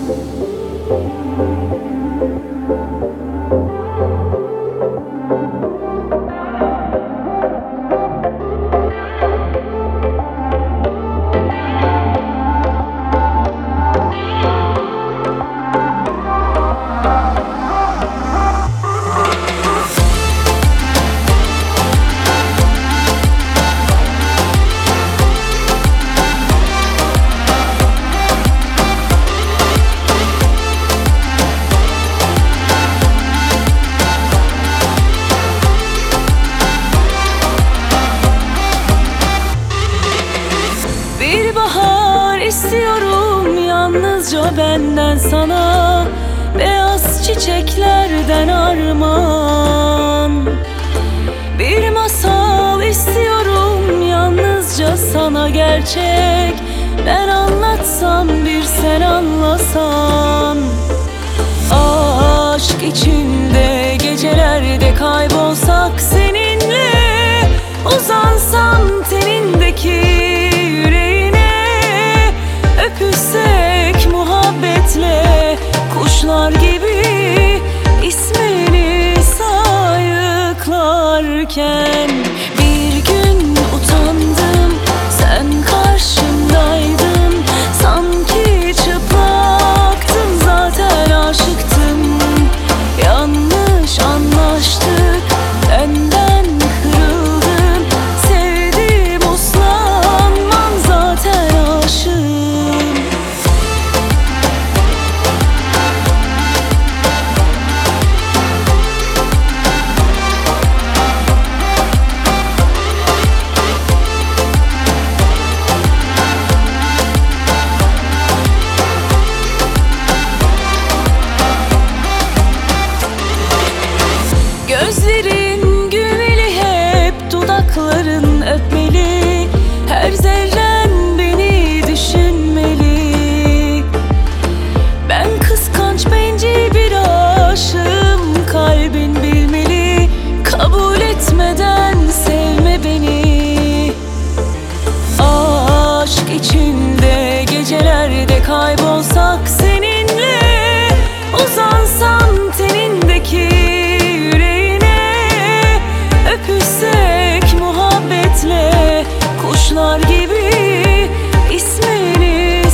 Bir bahar istiyorum yalnızca benden sana, beyaz çiçeklerden armağan. Bir masal istiyorum yalnızca sana gerçek, ben anlatsam bir sen anlasan. Aşk içinde gecelerde kaybolsak seninle, uzansam tenindeki öpüşsek muhabbetle, kuşlar gibi ismini sayıklarken. Bir gün utandım, sen karşımdaydın, sanki çıplaktın, zaten aşıktım. Yanlış anlaştık, benden kırıldın, sevdim uslanmam, zaten aşığım. Gözlerin gülmeli, hep dudakların öpmeli, her zerren beni düşünmeli. Ben kıskanç bencil bir aşığım, kalbin bilmeli, kabul etmeden sevme beni. Aşk içinde gecelerde kaybolsak seninle, uzansam tenindeki öpüşsek muhabbetle, kuşlar gibi ismini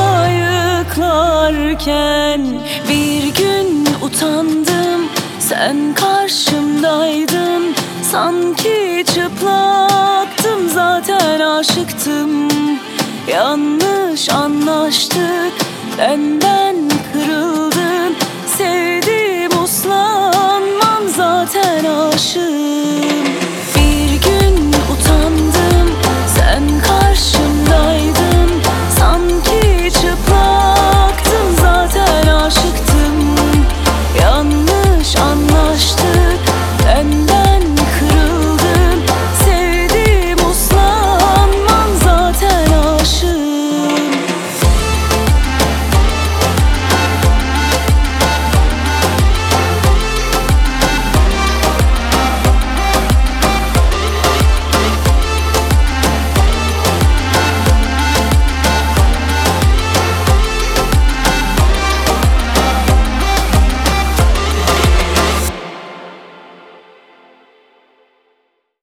sayıklarken. Bir gün utandım, sen karşımdaydın, sanki çıplaktım, zaten aşıktım. Yanlış anlaştık, benden kırıldın, sevdim uslanmam, zaten aşığım.